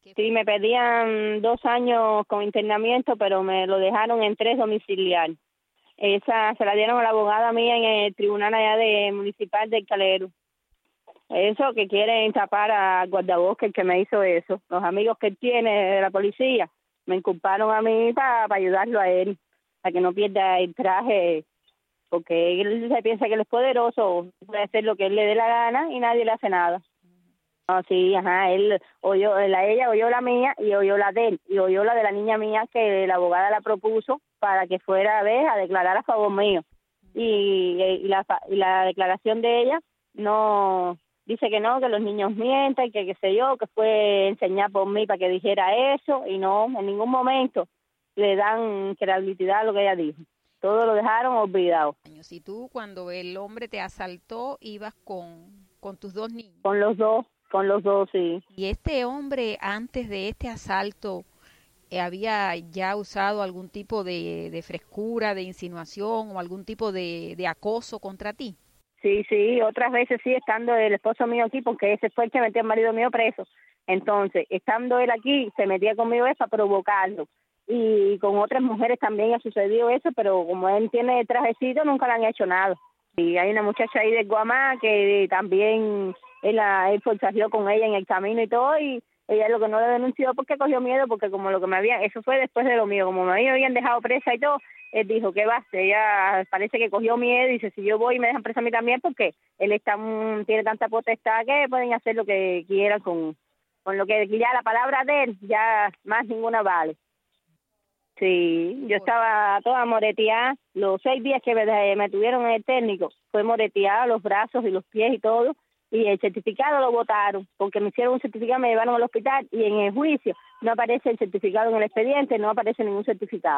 Sí, me pedían 2 años con internamiento, pero me lo dejaron en 3 domiciliar. Esa se la dieron a la abogada mía en el tribunal allá de municipal del Calero. Eso que quieren tapar al guardabosque, el que me hizo eso. Los amigos que él tiene de la policía me inculparon a mí para ayudarlo a él, para que no pierda el traje, porque él se piensa que él es poderoso, puede hacer lo que él le dé la gana y nadie le hace nada. No, sí, ajá, él oyó, ella oyó la mía y oyó la de él, y oyó la de la niña mía que la abogada la propuso para que fuera a declarar a favor mío. Y la declaración de ella no dice que no, que los niños mienten, que qué sé yo, que fue enseñada por mí para que dijera eso, y no, en ningún momento le dan credibilidad a lo que ella dijo. Todo lo dejaron olvidado. Y tú, cuando el hombre te asaltó, ibas con tus 2 niños. Con los dos, sí. ¿Y este hombre, antes de este asalto, había ya usado algún tipo de frescura, de insinuación o algún tipo de acoso contra ti? Sí, otras veces sí, estando el esposo mío aquí, porque ese fue el que metió al marido mío preso. Entonces, estando él aquí, se metía conmigo para provocarlo. Y con otras mujeres también ha sucedido eso, pero como él tiene trajecito, nunca le han hecho nada. Y hay una muchacha ahí de Guamá que también él forzajeó con ella en el camino y todo, y ella lo que no le denunció porque cogió miedo, porque como lo que me habían, eso fue después de lo mío, como me habían dejado presa y todo, él dijo que va, ella parece que cogió miedo y dice, si yo voy me dejan presa a mí también, porque él tiene tanta potestad que pueden hacer lo que quieran con lo que ya la palabra de él, ya más ninguna vale. Sí, yo estaba toda moreteada, los 6 días que me tuvieron en el técnico, fue moreteada, los brazos y los pies y todo, y el certificado lo botaron, porque me hicieron un certificado, me llevaron al hospital, y en el juicio no aparece el certificado en el expediente, no aparece ningún certificado.